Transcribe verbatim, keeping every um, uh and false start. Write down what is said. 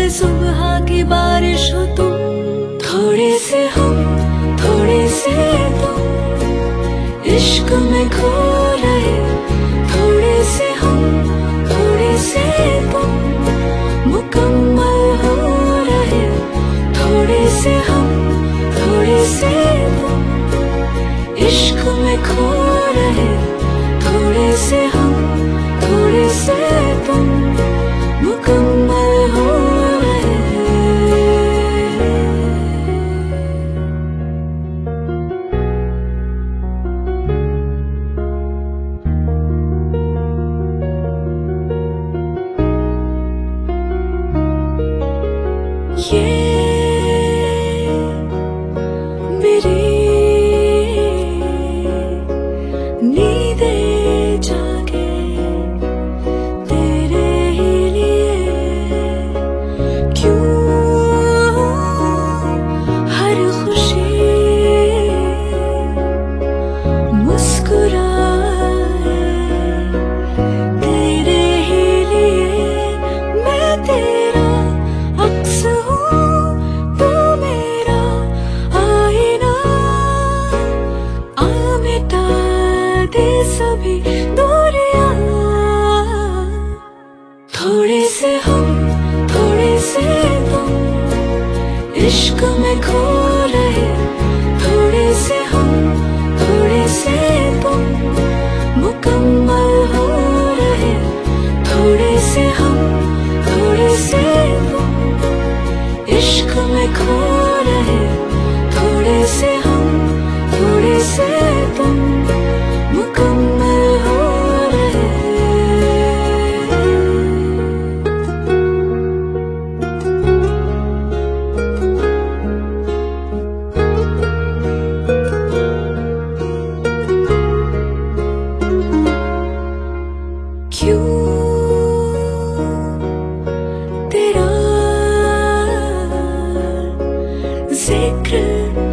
जैसे सुबह की बारिश हो तुम, थोड़े से हम थोड़े से तुम इश्क में खो रहे, थोड़े से हम थोड़े से तुम मुकम्मल हो रहे, थोड़े से हम थोड़े से तुम इश्क में खो रहे, थोड़े से हम थोड़े से तुम मुकम्मल हो रहे। ये मेरी नींदें जागे तेरे ही लिए, क्यों हर खुशी मुस्कुराए तेरे ही लिए। मैं तेरा अक्स हूँ, तू मेरा आईना, आ मिटा दे सभी दूरियां। थोड़े से हम थोड़े से तुम इश्क में खो रहे, थोड़े से हम थोड़े से तुम मुकम्मल हो रहे, थोड़े से हम थोड़े से तुम इश्क में खो रहे, थोड़े से हम थोड़े से तुम मुकम्मल हो रहे। क्यों तेरा जिक्र